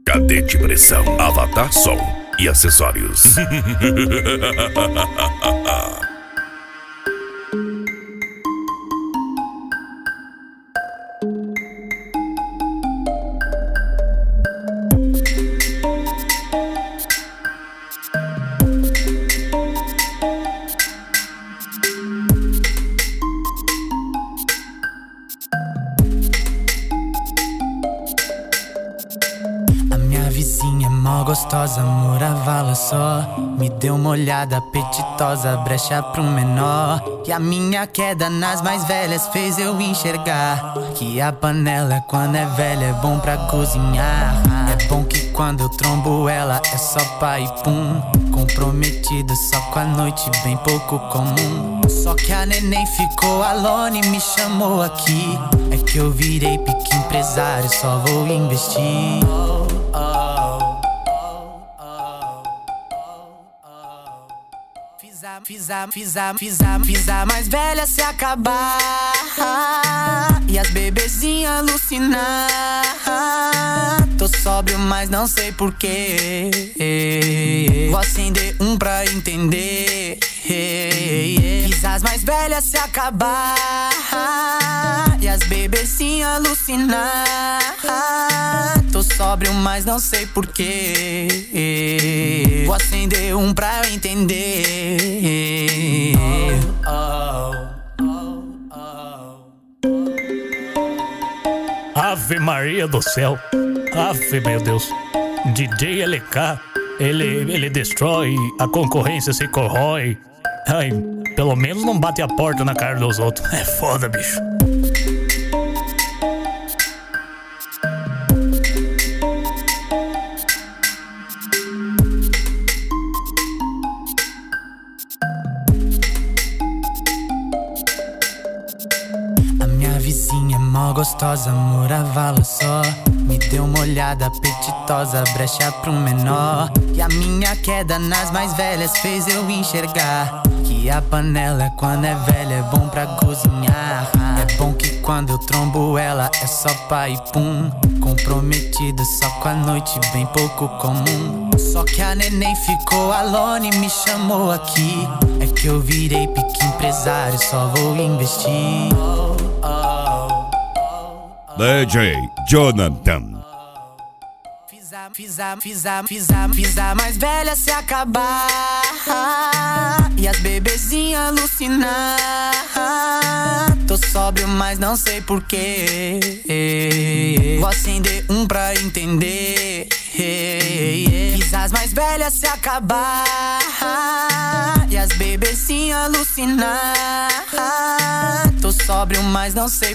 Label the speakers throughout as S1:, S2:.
S1: Cadete Pressão, Avatar Som e acessórios.
S2: Vizinha mó gostosa, morava só. Me deu uma olhada apetitosa, brecha pro menor. E a minha queda nas mais velhas fez eu enxergar que a panela quando é velha é bom pra cozinhar. É bom que quando eu trombo ela é só pá e pum. Comprometido só com a noite, bem pouco comum. Só que a neném ficou alone e me chamou aqui. É que eu virei pique empresário, só vou investir. Fiz a mais velha se acabar e as bebezinhas alucinar. Tô sóbrio, mas não sei porquê. Vou acender um pra entender. Fiz as mais velhas se acabar e as bebezinhas alucinar. Tô sóbrio, mas não sei porquê. Vou acender um pra eu entender.
S3: Ave Maria do céu. Ave, meu Deus. DJ LK, ele destrói, a concorrência se corrói. Ai, pelo menos não bate a porta na cara dos outros. É foda, bicho.
S2: Vizinha mó gostosa, morava lá só. Me deu uma olhada apetitosa, brecha pro menor. E a minha queda nas mais velhas fez eu enxergar que a panela quando é velha é bom pra cozinhar. É bom que quando eu trombo ela é só pá e pum. Comprometido só com a noite, bem pouco comum. Só que a neném ficou alone e me chamou aqui. É que eu virei pique empresário, só vou investir.
S1: DJ Jonathan.
S2: Fiz a mais velha se acabar e as bebezinhas alucinar. Tô sóbrio, mas não sei porquê. Vou acender um pra entender. Fiz as mais velhas se acabar e as bebezinhas alucinar. Tô sóbrio, mas não sei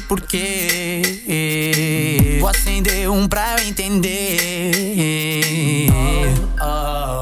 S2: porquê. Vou acender um pra eu entender.